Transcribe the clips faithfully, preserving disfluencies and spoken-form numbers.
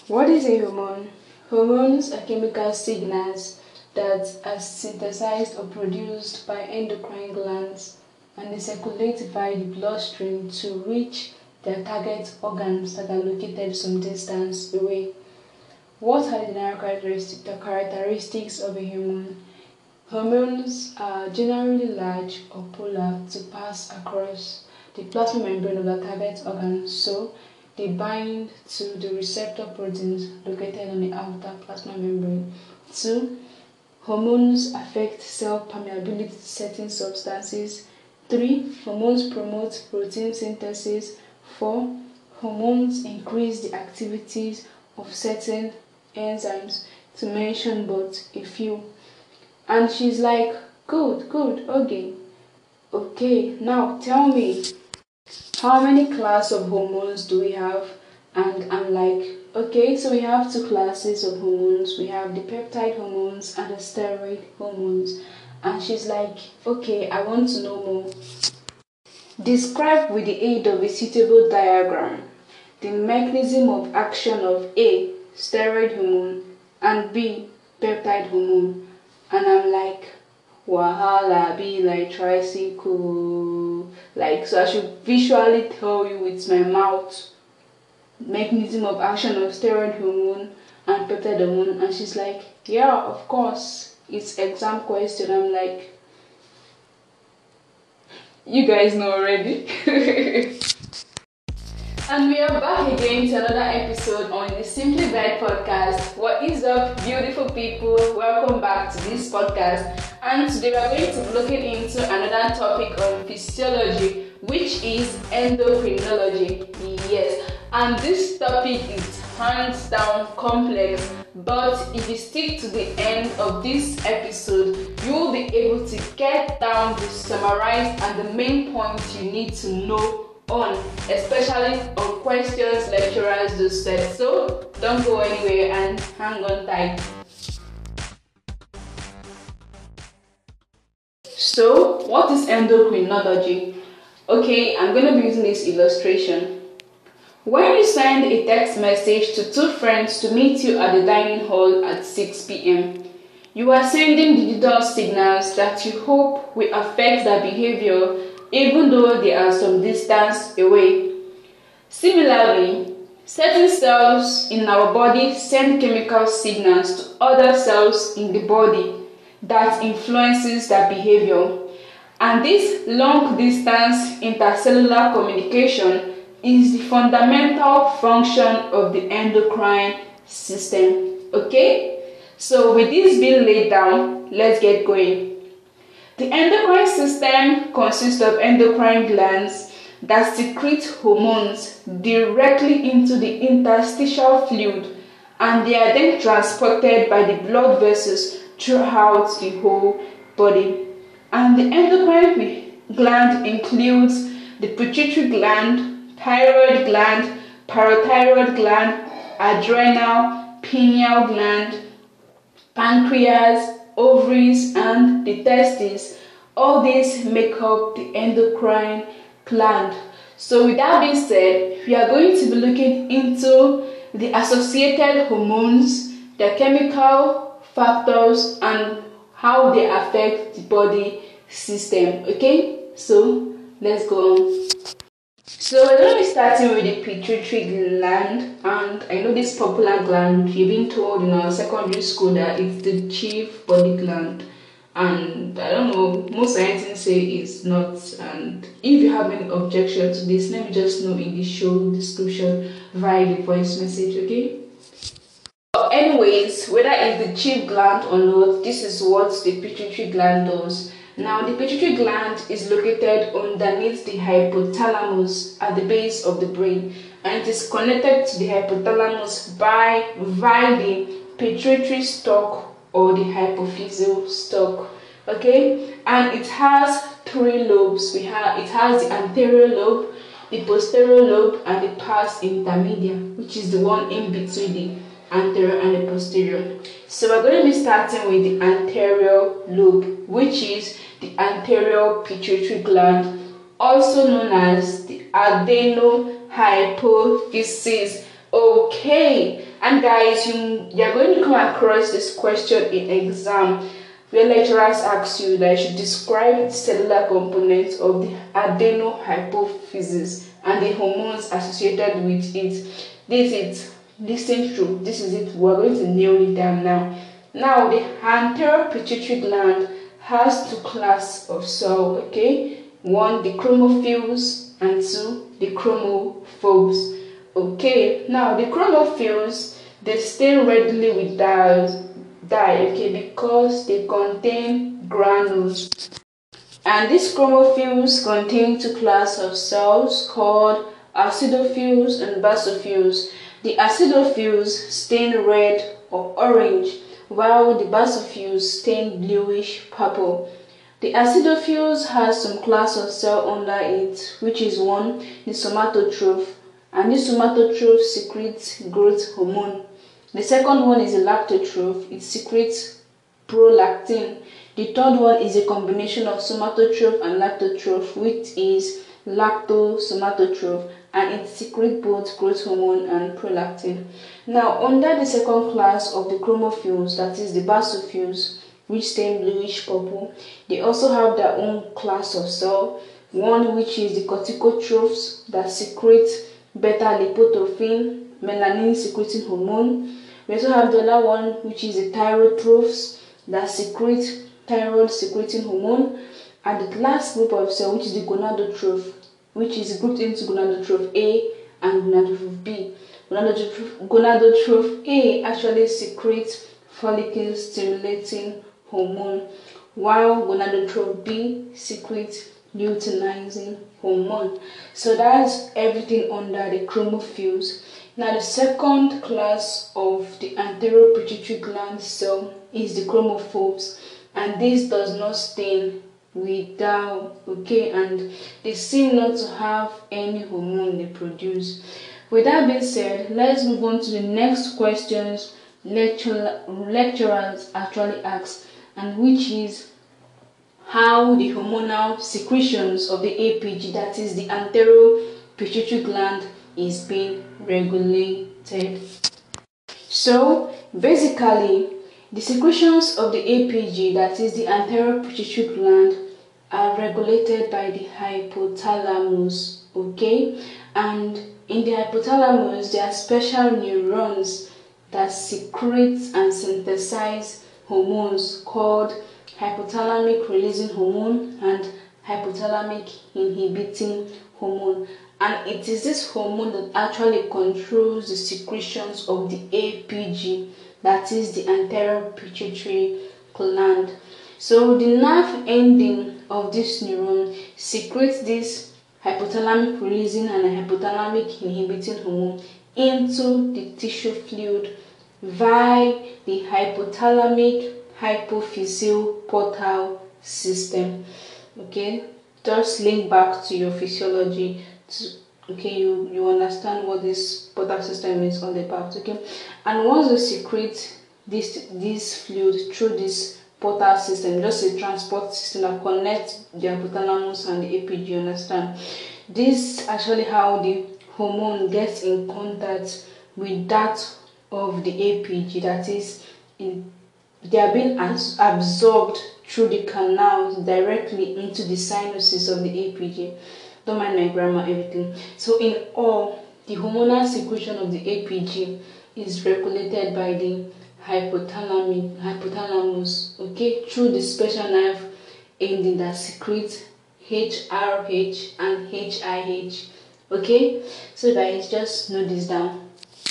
What is a hormone? Hormones are chemical signals that are synthesized or produced by endocrine glands and they circulate via the bloodstream to reach their target organs that are located some distance away. What are the general characteristics, the characteristics of a hormone? Hormones are generally large or polar to pass across the plasma membrane of the target organ, so they bind to the receptor proteins located on the outer plasma membrane. Two, hormones affect cell permeability to certain substances. Three, hormones promote protein synthesis. Four, hormones increase the activities of certain enzymes, to mention but a few. And she's like, good, good, okay. Okay, now tell me, how many classes of hormones do we have? And I'm like, okay, so we have two classes of hormones. We have the peptide hormones and the steroid hormones. And she's like, okay, I want to know more. Describe with the aid of a suitable diagram the mechanism of action of A, steroid hormone, and B, peptide hormone. And I'm like, wahala be like tricycle. Like, so I should visually tell you with my mouth mechanism of action of steroid hormone and peptide hormone. And she's like, yeah, of course, it's exam question. I'm like, you guys know already. And we are back again to another episode on the Simply Bed podcast. What is up, beautiful people? Welcome back to this podcast. And today we are going to be looking into another topic on physiology, which is endocrinology. Yes, and this topic is hands down complex, but if you stick to the end of this episode, you will be able to get down the summarized and the main points you need to know on, especially on questions lecturers do set. So don't go anywhere and hang on tight. So what is endocrinology? Okay, I'm going to be using this illustration. When you send a text message to two friends to meet you at the dining hall at six p.m., you are sending digital signals that you hope will affect their behavior even though they are some distance away. Similarly, certain cells in our body send chemical signals to other cells in the body that influences their behavior. And this long-distance intercellular communication is the fundamental function of the endocrine system. Okay? So with this being laid down, let's get going. The endocrine system consists of endocrine glands that secrete hormones directly into the interstitial fluid, and they are then transported by the blood vessels throughout the whole body. And the endocrine gland includes the pituitary gland, thyroid gland, parathyroid gland, adrenal, pineal gland, pancreas, ovaries, and the testes. All these make up the endocrine gland. So with that being said, we are going to be looking into the associated hormones, their chemical factors, and how they affect the body system. Okay, so let's go on. So we're going to be starting with the pituitary gland, and I know this popular gland, we've been told in our secondary school that it's the chief body gland, and I don't know, most scientists say it's not. And if you have any objection to this, let me just know in the show description via the voice message, okay? Anyways, whether it's the chief gland or not, this is what the pituitary gland does. Now, the pituitary gland is located underneath the hypothalamus at the base of the brain, and it is connected to the hypothalamus by via the pituitary stalk or the hypophyseal stalk. Okay, and it has three lobes. We have it has the anterior lobe, the posterior lobe, and the pars intermedia, which is the one in between the anterior and the posterior. So we're going to be starting with the anterior lobe, which is the anterior pituitary gland, also known as the adenohypophysis. Okay, And guys, you, you are going to come across this question in exam where lecturers ask you that you should describe the cellular components of the adenohypophysis and the hormones associated with it. This is listen through. This is it. We're going to nail it down now. Now, the anterior pituitary gland has two classes of cell. Okay, one the chromophils and two the chromophobes. Okay, now the chromophils, they stain readily with dyes, dye, okay, because they contain granules. And these chromophils contain two classes of cells called acidophils and basophils. The acidophils stain red or orange, while the basophils stain bluish purple. The acidophils has some class of cell under it, which is one, the somatotroph, and this somatotroph secretes growth hormone. The second one is the lactotroph. It secretes prolactin. The third one is a combination of somatotroph and lactotroph, which is lactosomatotrope, and it secretes both growth hormone and prolactin. Now, under the second class of the chromophils, that is the basophils, which stain bluish purple, they also have their own class of cell. One which is the corticotrophs that secrete beta-lipotrophin, melanin secreting hormone. We also have the other one which is the thyrotrophs that secrete thyroid secreting hormone. And the last group of cell, which is the gonadotroph, which is grouped into gonadotroph A and gonadotroph B. Gonadotroph, gonadotroph A actually secretes follicle stimulating hormone, while gonadotroph B secretes luteinizing hormone. So that's everything under the chromophils. Now, the second class of the anterior pituitary gland cell is the chromophobes, and this does not stain with dye, okay, and they seem not to have any hormone they produce. With that being said, let's move on to the next questions lecture, lecturers actually ask, and which is how the hormonal secretions of the A P G, that is the anterior pituitary gland, is being regulated. So basically, the secretions of the A P G, that is the anterior pituitary gland, are regulated by the hypothalamus, okay? And in the hypothalamus, there are special neurons that secrete and synthesize hormones called hypothalamic releasing hormone and hypothalamic inhibiting hormone. And it is this hormone that actually controls the secretions of the A P G, that is the anterior pituitary gland. So the nerve ending of this neuron secretes this hypothalamic releasing and hypothalamic inhibiting hormone into the tissue fluid via the hypothalamic hypophyseal portal system. Okay, just link back to your physiology to, okay, you you understand what this portal system is all about. Okay, and once you secrete this this fluid through this portal system, just a transport system that connects the hypothalamus and the A P G, you understand? This is actually how the hormone gets in contact with that of the A P G, that is, in, they are being absorbed through the canals directly into the sinuses of the A P G. Don't mind my grammar, everything. So in all, the hormonal secretion of the A P G is regulated by the hypothalamic hypothalamus, okay, through the special nerve ending that secretes H R H and H I H. Okay, so guys, just note this down.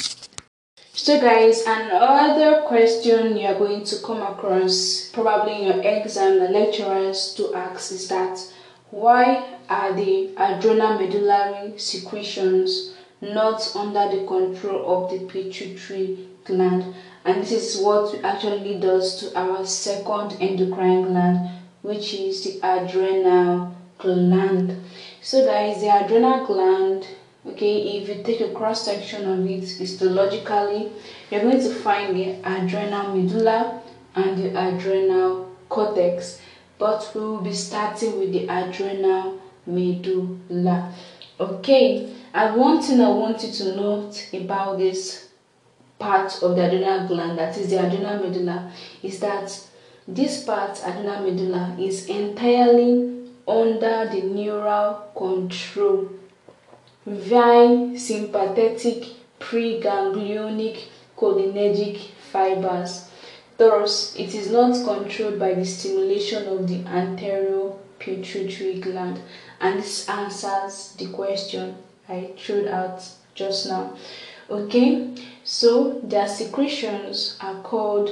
So guys, another question you are going to come across probably in your exam, the lecturers to ask, is that why are the adrenomedullary secretions not under the control of the pituitary gland? And this is what actually leads us to our second endocrine gland, which is the adrenal gland. So guys, the adrenal gland, okay, if you take a cross section of it histologically, you're going to find the adrenal medulla and the adrenal cortex, but we will be starting with the adrenal medulla. Okay, and one thing I want you to note about this part of the adrenal gland, that is the adrenal medulla, is that this part, adrenal medulla, is entirely under the neural control via sympathetic preganglionic cholinergic fibers. Thus, it is not controlled by the stimulation of the anterior pituitary gland. And this answers the question I threw out just now. Okay, so their secretions are called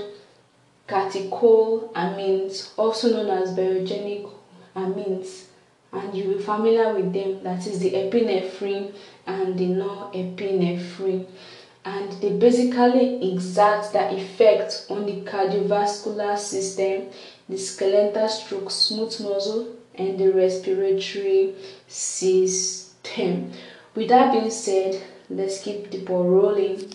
catecholamines, also known as biogenic amines, and you'll be familiar with them, that is the epinephrine and the norepinephrine. And they basically exert their effect on the cardiovascular system, the skeletal stroke smooth muscle, and the respiratory system. With that being said, let's keep the ball rolling.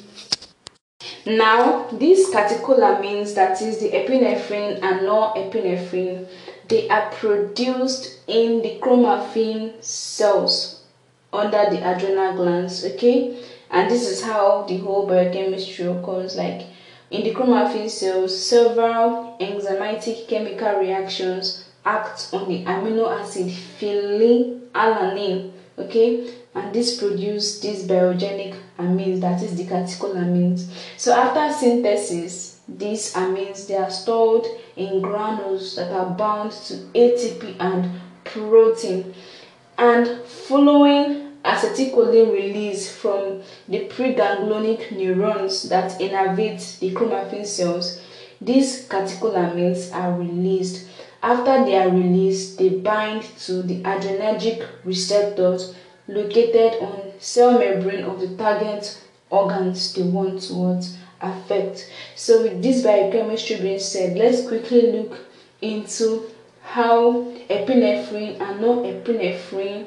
Now, these catecholamines, that is the epinephrine and norepinephrine, they are produced in the chromaffin cells under the adrenal glands, okay? And this is how the whole biochemistry occurs. Like in the chromaffin cells, several enzymatic chemical reactions act on the amino acid phenylalanine, okay? And this produces these biogenic amines, that is the catecholamines. So after synthesis, these amines, they are stored in granules that are bound to A T P and protein. And following acetylcholine release from the preganglionic neurons that innervate the chromaffin cells, these catecholamines are released. After they are released, they bind to the adrenergic receptors located on cell membrane of the target organs they want to affect. So with this biochemistry being said, let's quickly look into how epinephrine and norepinephrine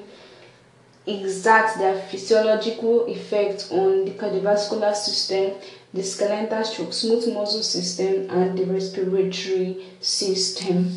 exert their physiological effect on the cardiovascular system, the skeletal stroke smooth muscle system, and the respiratory system.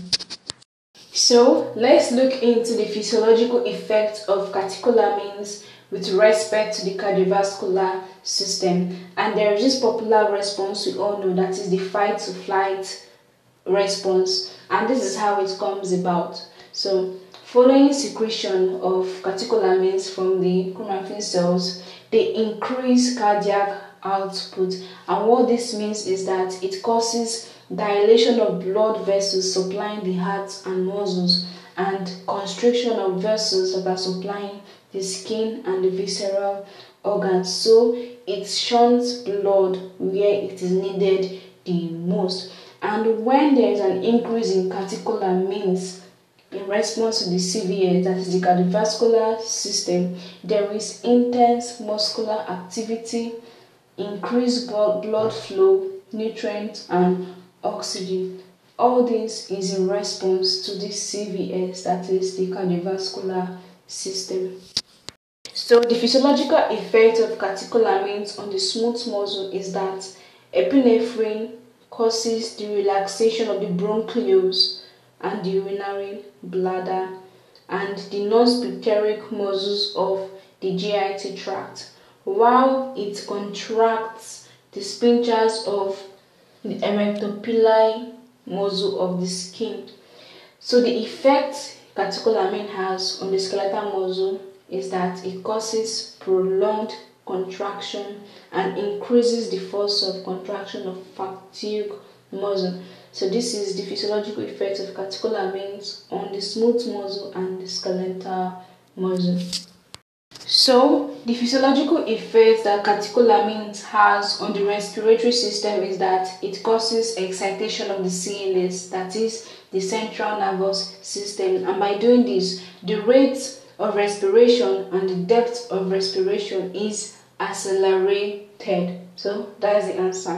So let's look into the physiological effect of catecholamines with respect to the cardiovascular system. And there is this popular response we all know, that is the fight to flight response, and this is how it comes about. So following secretion of catecholamines from the chromaffin cells, they increase cardiac output, and what this means is that it causes dilation of blood vessels supplying the heart and muscles, and constriction of vessels that are supplying the skin and the visceral organs. So it shunts blood where it is needed the most. And when there is an increase in catecholamines in response to the C V S, that is the cardiovascular system, there is intense muscular activity, increased blood flow, nutrients, and oxygen. All this is in response to this C V S, that is the cardiovascular system. So the physiological effect of catecholamines on the smooth muscle is that epinephrine causes the relaxation of the bronchioles and the urinary bladder and the non-sphincteric muscles of the G I T tract, while it contracts the sphincters of the hematopoietic muscle of the skin. So the effect catecholamine has on the skeletal muscle is that it causes prolonged contraction and increases the force of contraction of fatigue muscle. So this is the physiological effect of catecholamines on the smooth muscle and the skeletal muscle. So the physiological effect that catecholamines has on the respiratory system is that it causes excitation of the C N S, that is the central nervous system, and by doing this, the rate of respiration and the depth of respiration is accelerated. So that is the answer.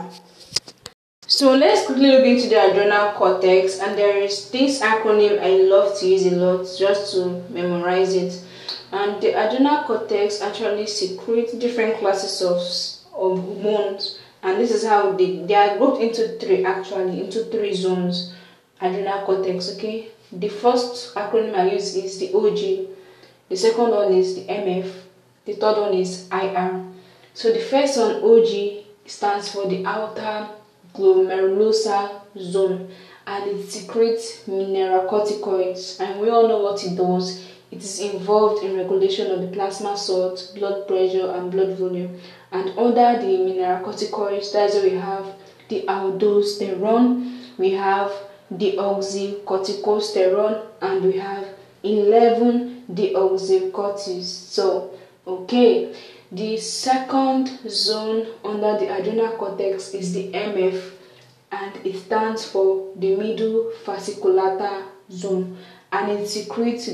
So let's quickly look into the adrenal cortex, and there is this acronym I love to use a lot just to memorize it. And the adrenal cortex actually secretes different classes of, of hormones, and this is how they, they are grouped into three, actually into three zones. Adrenal cortex, okay? The first acronym I use is the O G, the second one is the M F, the third one is I R. So the first one, O G, stands for the outer glomerulosa zone, and it secretes mineralocorticoids, and we all know what it does. It is involved in regulation of the plasma salt, blood pressure, and blood volume. And under the mineralocorticoids, that's where we have the aldosterone, we have the oxycorticosterone, and we have eleven deoxycorticoids. So, okay, the second zone under the adrenal cortex is the M F, and it stands for the middle fasciculata zone, and it secretes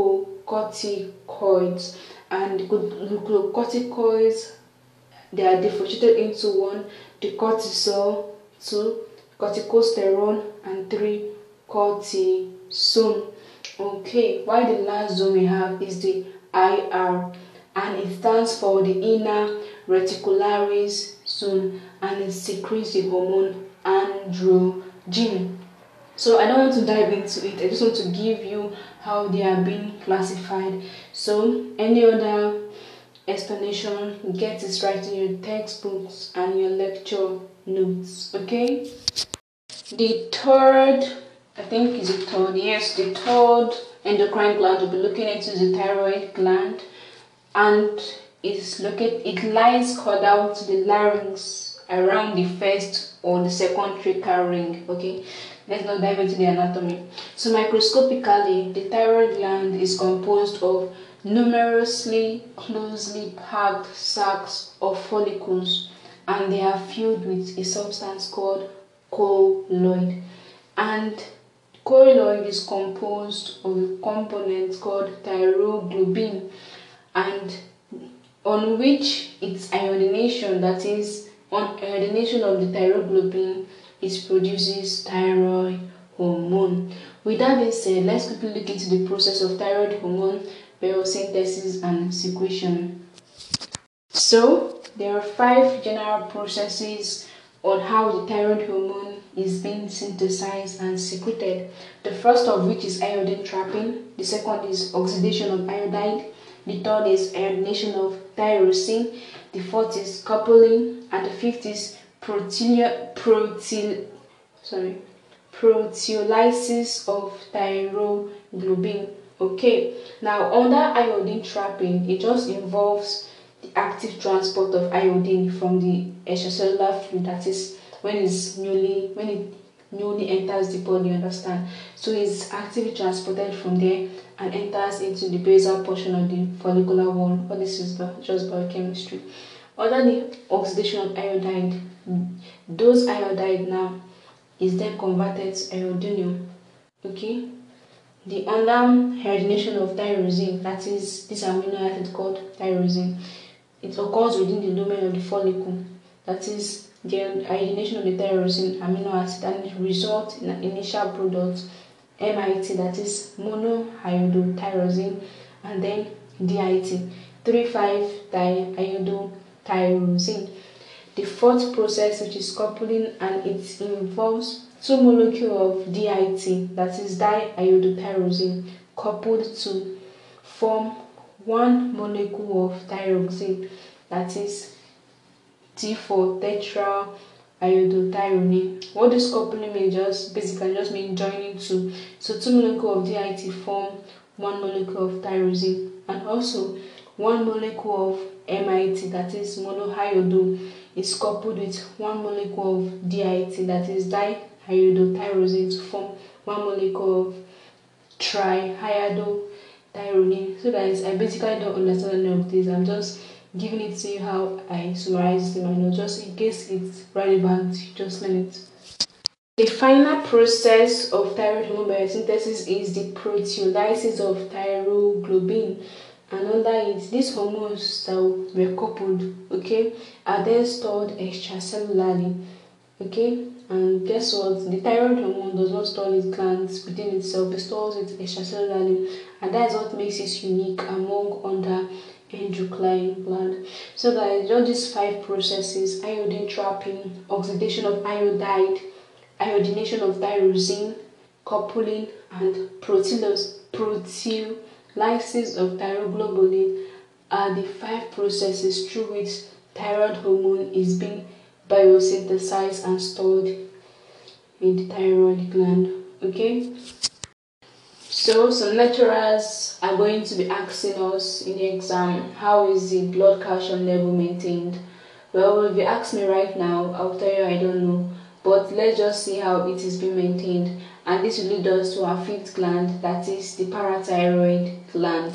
glucocorticoids. And glucocorticoids, they are differentiated into one, the cortisol, two, corticosterone, and three, cortisone. Okay, while the last zone we have is the I R, and it stands for the inner reticularis zone, and it secretes the hormone androgen. So I don't want to dive into it, I just want to give you how they are being classified. So any other explanation, get it right in your textbooks and your lecture notes. Okay, the third, I think is the third, yes, the third endocrine gland we'll be looking into is the thyroid gland, and it's located, it lies caudal to the larynx around the first or the second tracheal ring. Okay, let's not dive into the anatomy. So microscopically, the thyroid gland is composed of numerously closely packed sacs or follicles, and they are filled with a substance called colloid. And colloid is composed of a component called thyroglobin, and on which its iodination, that is, on iodination of the thyroglobin, it produces thyroid hormone. With that being said, let's quickly look into the process of thyroid hormone biosynthesis and secretion. So there are five general processes on how the thyroid hormone is being synthesized and secreted. The first of which is iodine trapping, the second is oxidation of iodide, the third is iodination of tyrosine, the fourth is coupling, and the fifth is protein protein sorry proteolysis of thyroglobin. Okay, now under iodine trapping, it just involves the active transport of iodine from the extracellular fluid, that is when it's newly when it newly enters the body, you understand. So it's actively transported from there and enters into the basal portion of the follicular wall. But this is just biochemistry. Under the oxidation of iodide, those iodide now is then converted to iodinium. Okay, the under iodination of tyrosine, that is this amino acid called tyrosine, it occurs within the lumen of the follicle, that is the iodination of the tyrosine amino acid, and it results in an initial product M I T, that is monoiodotyrosine, and then D I T, three five diiodotyrosine. The fourth process, which is coupling, and it involves two molecules of D I T, that is diiodotyrosine, coupled to form one molecule of thyroxine, that is T four tetraiodotyrone. What this coupling means just basically just means joining two. So two molecules of D I T form one molecule of tyrosine, and also one molecule of M I T, that is monoiodo, is coupled with one molecule of D I T, that is diiodotyrosine, to form one molecule of triiodotyrone. So guys, I basically don't understand any of this. I'm just giving it to you how I summarize them, I know, just in case it's relevant, just learn it. The final process of thyroid hormone biosynthesis is the proteolysis of thyroglobin, and under it, these hormones that were coupled, okay, are then stored extracellularly. Okay, and guess what? The thyroid hormone does not store its glands within itself, it stores it extracellularly, and that is what makes it unique among other endocrine gland. So guys, all these five processes: iodine trapping, oxidation of iodide, iodination of tyrosine, coupling, and proteolysis of thyroglobulin, are the five processes through which thyroid hormone is being biosynthesized and stored in the thyroid gland. Okay, so some lecturers are going to be asking us in the exam, how is the blood calcium level maintained? Well, if you ask me right now, I'll tell you I don't know, but let's just see how it is being maintained. And this will lead us to our fifth gland, that is the parathyroid gland.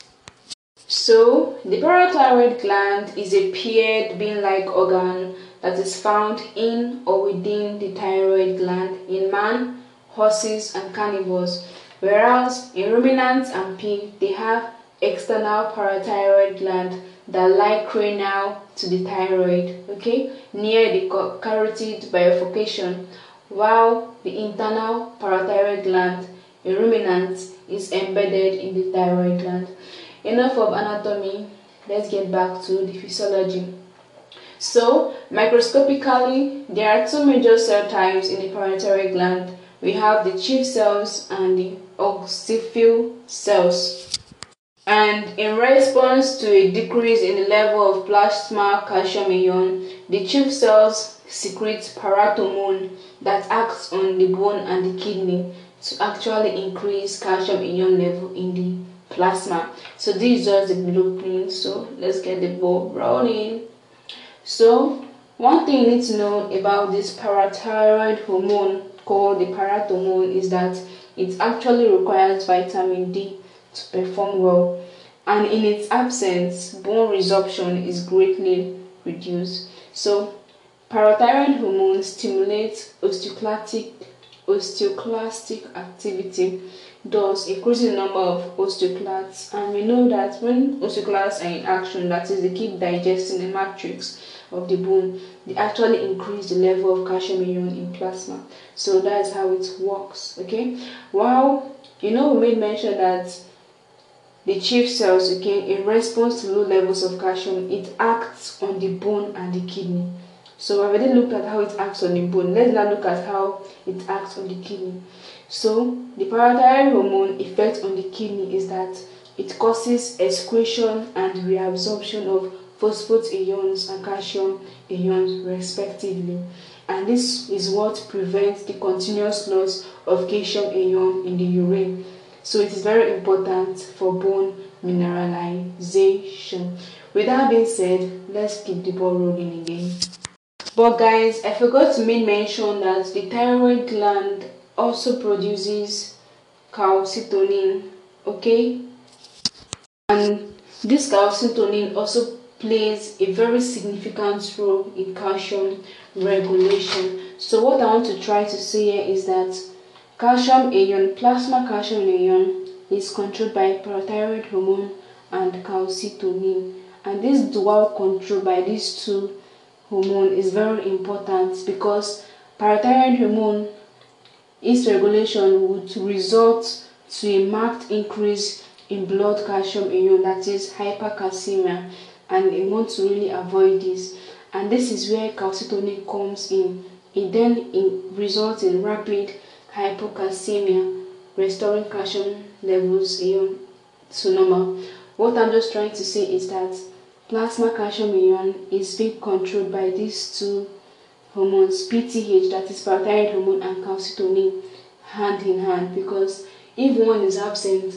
So the parathyroid gland is a paired bean-like organ that is found in or within the thyroid gland in man, horses, and carnivores, whereas in ruminants and pig they have external parathyroid gland that lie cranial to the thyroid, okay, near the carotid bifurcation, while the internal parathyroid gland in ruminants is embedded in the thyroid gland. Enough of anatomy, let's get back to the physiology. So, microscopically, there are two major cell types in the parathyroid gland. We have the chief cells and the oxyphil cells. And in response to a decrease in the level of plasma calcium ion, the chief cells secrete parathormone that acts on the bone and the kidney to actually increase calcium ion level in the plasma. So this is just the blueprint, so let's get the ball rolling. So one thing you need to know about this parathyroid hormone called the parathormone is that it actually requires vitamin D to perform well, and in its absence bone resorption is greatly reduced. So parathyroid hormone stimulates osteoclastic osteoclastic activity, thus increasing the number of osteoclasts. And we know that when osteoclasts are in action, that is, they keep digesting the matrix of the bone, they actually increase the level of calcium ion in plasma. So that's how it works. Okay, while you know we made mention that the chief cells, okay, in response to low levels of calcium, it acts on the bone and the kidney. So I've already looked at how it acts on the bone. Let's now look at how it acts on the kidney. So the parathyroid hormone effect on the kidney is that it causes excretion and reabsorption of phosphate ions and calcium ions respectively. And this is what prevents the continuous loss of calcium ion in the urine. So it is very important for bone mineralization. With that being said, let's keep the ball rolling again. But guys, I forgot to make mention that the thyroid gland also produces calcitonin, okay? And this calcitonin also plays a very significant role in calcium regulation. So what I want to try to say here is that calcium ion, plasma calcium ion, is controlled by parathyroid hormone and calcitonin. And this dual control by these two hormone is very important, because parathyroid hormone, its regulation would result to a marked increase in blood calcium ion, that is hypercalcemia, and we want to really avoid this. And this is where calcitonin comes in. It then in results in rapid hypocalcemia, restoring calcium levels ion to normal. What I'm just trying to say is that plasma calcium ion is being controlled by these two hormones, P T H, that is parathyroid hormone, and calcitonin, hand in hand, because if one is absent,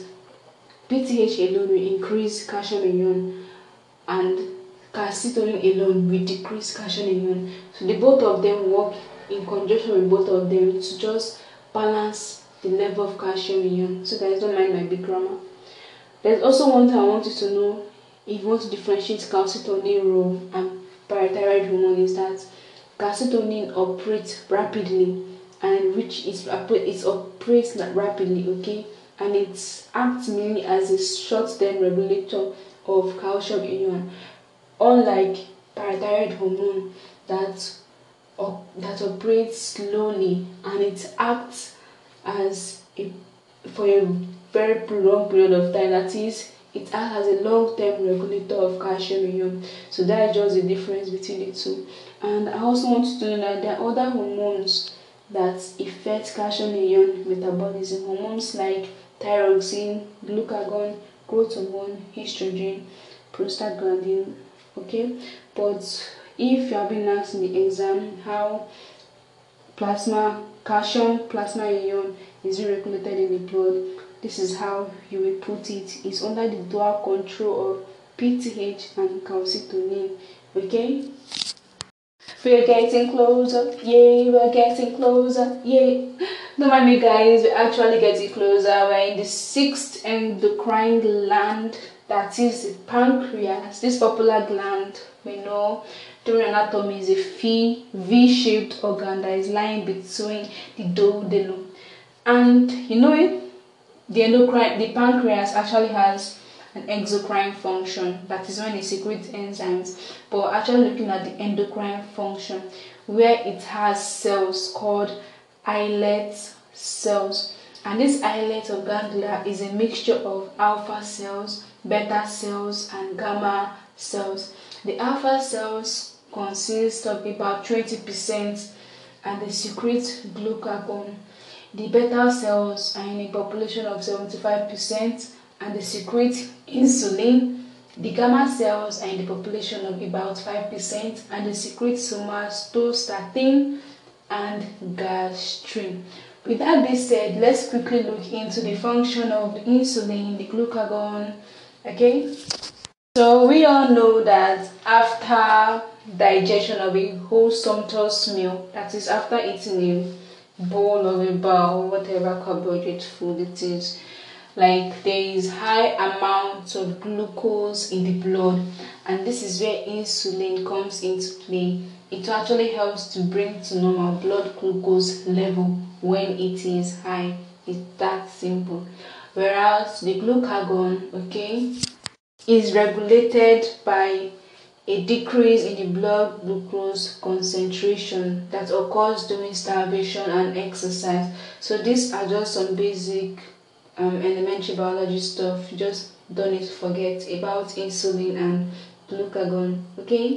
P T H alone will increase calcium ion and calcitonin alone will decrease calcium ion. So the both of them work in conjunction with both of them to just balance the level of calcium ion. So guys, don't mind my big grammar. There's also one thing I want you to know if you want to differentiate calcitonin role and parathyroid hormone, is that calcitonin operates rapidly, and which is it operates rapidly, okay, and it acts mainly as a short-term regulator of calcium ion, unlike parathyroid hormone that uh, that operates slowly, and it acts as a, for a very long period of time, that is, it acts as a long-term regulator of calcium ion. So that is just the difference between the two. And I also want you to know that there are other hormones that affect calcium ion metabolism. Hormones like thyroxine, glucagon, growth hormone, estrogen, prostaglandin. Okay, but if you have been asked in the exam how plasma, calcium plasma ion is regulated in the blood, this is how you will put it. It's under the dual control of P T H and calcitonin. Okay? We're getting closer, yay, we're getting closer, yay. Don't mind me guys, we're actually getting closer. We're in the sixth endocrine gland, that is the pancreas. This popular gland, we know during anatomy, is a V-shaped organ that is lying between the duodenum. And you know it, the endocrine, the pancreas actually has an exocrine function, that is when it secretes enzymes. But we're actually looking at the endocrine function, where it has cells called islet cells, and this islet of ganglia is a mixture of alpha cells, beta cells, and gamma cells. The alpha cells consist of about twenty percent and they secrete glucagon. The beta cells are in a population of seventy-five percent and they secrete insulin. The gamma cells are in the population of about five percent and they secrete somatostatin and gastrin. With that being said, let's quickly look into the function of the insulin, the glucagon. Okay, so we all know that after digestion of a whole sumptuous meal, that is after eating a bowl of a bowl, whatever carbohydrate food it is, like there is high amounts of glucose in the blood, and this is where insulin comes into play. It actually helps to bring to normal blood glucose level when it is high. It's that simple. Whereas the glucagon, okay, is regulated by a decrease in the blood glucose concentration that occurs during starvation and exercise. So these are just some basic um, elementary biology stuff. You just don't need to forget about insulin and glucagon. Okay.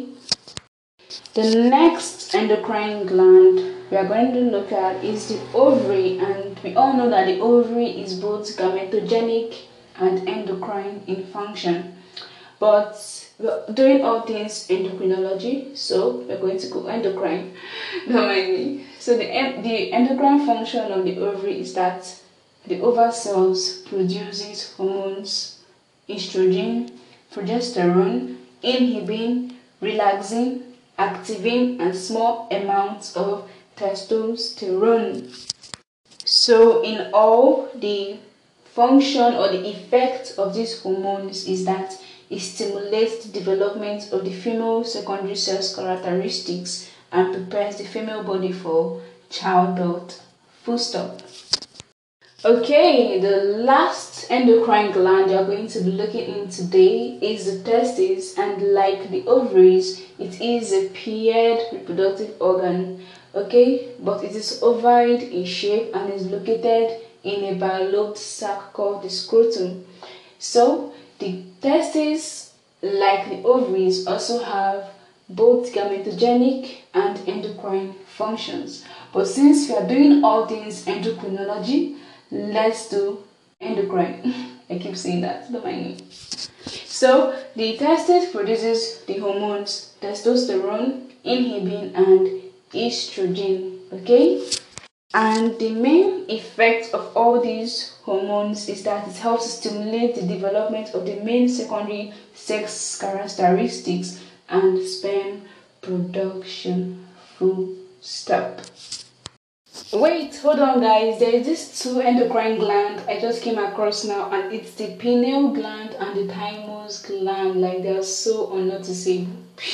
The next endocrine gland we are going to look at is the ovary, and we all know that the ovary is both gametogenic and endocrine in function. But we're doing all things endocrinology, so we're going to go endocrine. Don't mind me. So the, the endocrine function of the ovary is that the oval cells produces hormones, estrogen, progesterone, inhibin, relaxin, activin, and small amounts of testosterone. So in all, the function or the effect of these hormones is that it stimulates the development of the female secondary sex characteristics and prepares the female body for childbirth. Full stop. Okay, the last endocrine gland you are going to be looking in today is the testes, and like the ovaries, it is a paired reproductive organ. Okay, but it is ovoid in shape and is located in a bilobed sac called the scrotum. So the testes, like the ovaries, also have both gametogenic and endocrine functions. But since we are doing all things endocrinology, let's do endocrine. I keep saying that, don't mind me. So the testes produces the hormones testosterone, inhibin, and estrogen. Okay, and the main effect of all these hormones is that it helps to stimulate the development of the main secondary sex characteristics and sperm production. Full stop. Wait, hold on guys, there is this two endocrine gland I just came across now, and it's the pineal gland and the thymus gland. Like, they are so unnoticeable.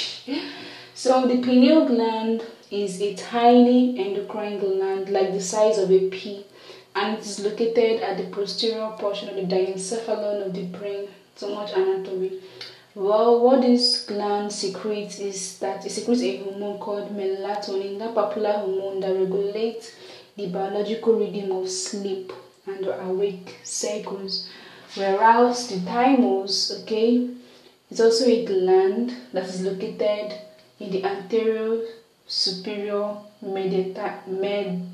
So the pineal gland is a tiny endocrine gland, like the size of a pea, and it is located at the posterior portion of the diencephalon of the brain. So much anatomy. Well, what this gland secretes is that it secretes a hormone called melatonin, that popular hormone that regulates the biological rhythm of sleep and awake cycles. Whereas the thymus, okay, is also a gland that is located in the anterior superior mediastinum.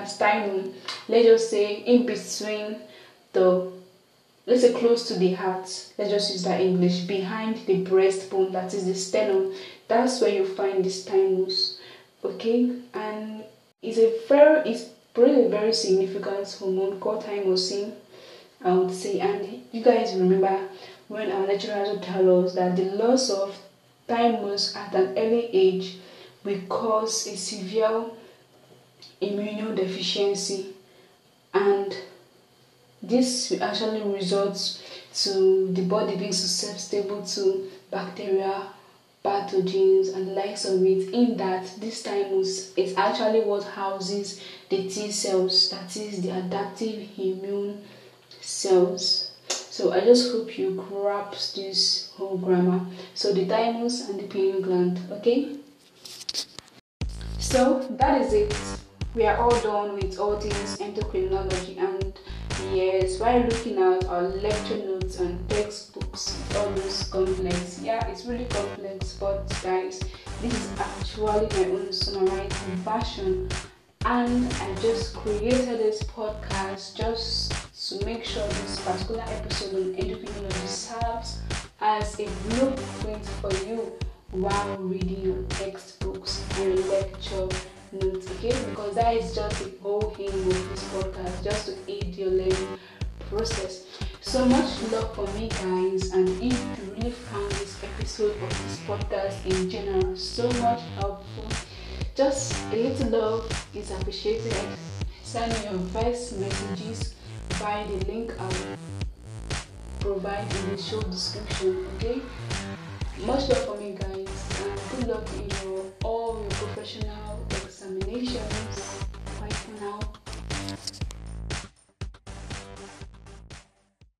Let's just say in between the let's say close to the heart, let's just use that English, behind the breastbone, that is the sternum. That's where you find this thymus. Okay, and it's a very it's really a very significant hormone called thymosin, I would say. And you guys remember when our lecturers would tell us that the loss of thymus at an early age will cause a severe immunodeficiency, and this will actually result to the body being susceptible to bacteria, pathogens, and the likes of it, in that this thymus is actually what houses the T cells, that is the adaptive immune cells. So I just hope you grasp this whole grammar. So the thymus and the pineal gland, okay? So that is it. We are all done with all things endocrinology, and yes, while looking at our lecture notes and textbooks, it's almost complex. Yeah, it's really complex, but guys, this is actually my own summarized version, and I just created this podcast just to make sure this particular episode on endocrinology serves as a blueprint for you while reading your textbooks and lecture notes, okay? Because that is just the whole aim of this podcast, just to aid your learning process. So much love for me, guys, and if you really found this episode of this podcast in general so much helpful, just a little love is appreciated. Send me your voice messages via the link I will provide in the show description, okay? Much love for me, guys, and good luck in your all your professional examinations.